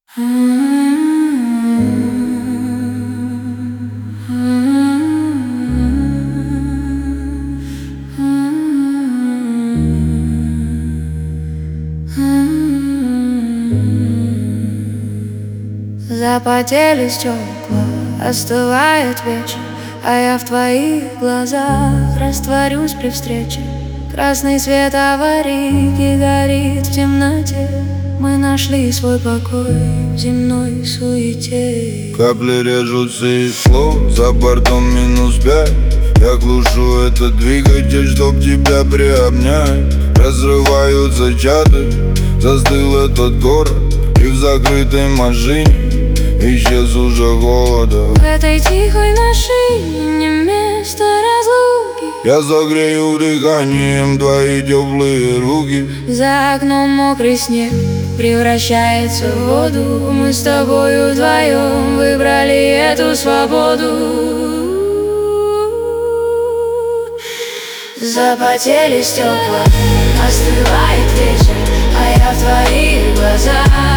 Запотели стекла, остывает вечер, а я в твоих глазах растворюсь при встрече. Красный свет аварийки горит в темноте. Мы нашли свой покой в земной суете. Капли режут стекло, за бортом -5. Я глушу этот двигатель, чтоб тебя приобнять. Разрывают зачаток, застыл этот город, и в закрытой машине исчез уже голода. В этой тихой машине не место разлуки. Я согрею дыханием твои теплые руки. За окном мокрый снег превращается в воду. Мы с тобой вдвоем выбрали эту свободу. Запотели стекла, остывает вечер, а я в твоих глазах